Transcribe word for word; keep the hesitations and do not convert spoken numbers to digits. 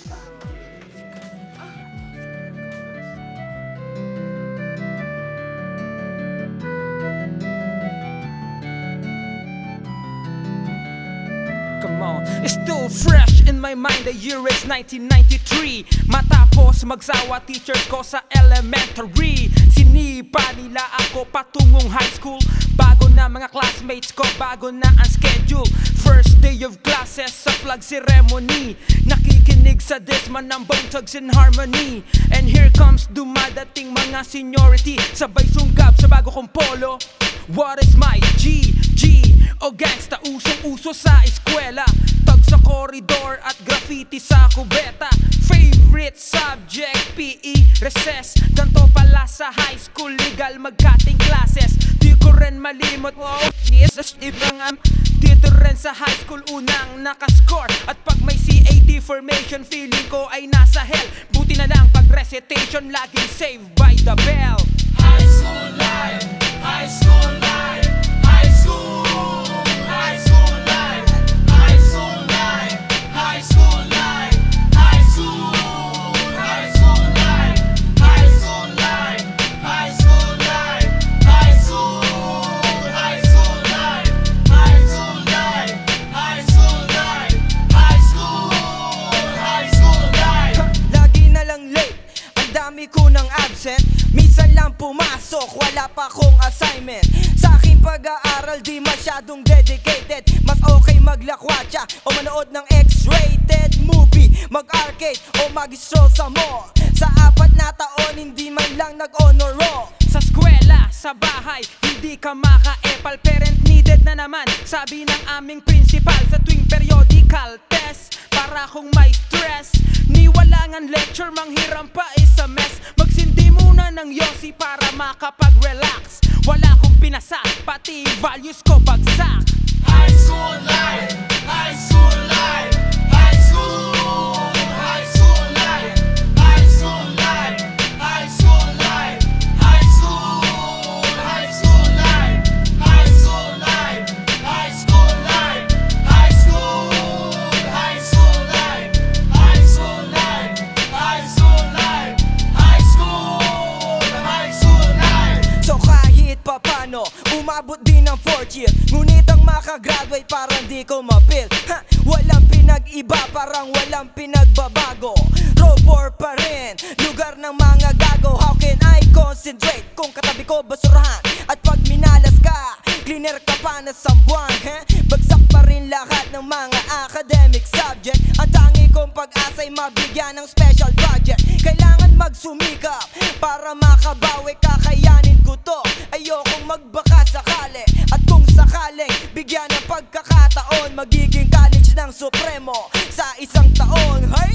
Come on, it's still fresh in my mind. The year is nineteen ninety-three. Matapos magsawa teachers ko sa elementary, sinipa nila ako patungong high school. Bago na mga classmates ko, bago na ang schedule. First day of classes sa flag ceremony, nakikinig sa disman ng Bone Thugs in Harmony. And here comes dumadating mga seniority, sabay sunggab sa bago kong polo. What is my G? G o gangsta, usong-uso sa eskwela. Tag sa koridor at graffiti sa kubeta. Favorite subject, P E, recess. Ganto pala sa high school, legal magkating classes. Di ko rin malimot, wow, Jesus, ibang am. Dito rin sa high school unang nakascore. At pag may C A T formation, feeling ko ay nasa hell. Buti na lang pag recitation, laging saved by the bell. High school life, high school life, high school, high school life, high school life, high school life, high school, high school life, high school life, high school life, high school, high school life, high school life, high school life, high school, high school life. Lagi na lang late, ang dami ko ng absent. Minsan lang pumasok, wala pa akong assignment. Sa aking pag-aaral di masyadong dedicated. Mas okay maglakwatsa o manood ng X-rated movie, mag-arcade o mag-stroll sa mall. Sa apat na taon hindi man lang nag-honor roll. Sa eskwela, sa bahay, hindi ka maka-epal. Parent needed na naman, sabi ng aming principal. Sa tuwing periodical test, para kung may stress. Ni wala ngang lecture, manghiram pa is a mess. Magsindi muna ng yosi para makapag-relax. Wala kong pinasa, pati values ko bagsak. High school life, high school life, high school, high school life, high school life, high school life, high school, high school life, high school life, high school life, high school, high school life, high school life, high school life, high school, high school life. So kahit papano, umabot din ng fourth year. Ngunit ang makagraduate parang di ko mapil. Ha, walang pinag-iba, parang walang pinagbabago. Robor pa rin, lugar ng mga gago. How can I concentrate kung katabi ko basurahan? At pag minalas ka, cleaner ka pa na sa buwan. He? Bagsak pa rin lahat ng mga academic subject. Ang tangi kong pag-asa'y mabigyan ng special project. Kailangan magsumikap para makabawi, kakayanin ko to. Ayokong magbaka sakali. At kung sakaling bigyan ng pagkakataon, magiging college ng supremo sa isang taon. Hey!